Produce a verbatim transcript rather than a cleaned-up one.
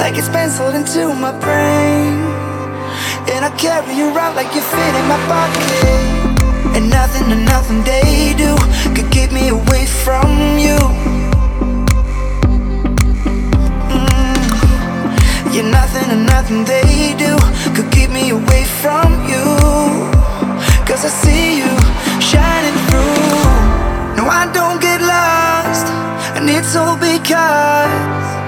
like it's penciled into my brain. And I carry you around like you fit in my pocket. And nothing and nothing they do could keep me away from you. mm. Yeah, nothing and nothing they do could keep me away from you. Cause I see you shining through. No, I don't get lost, and it's all because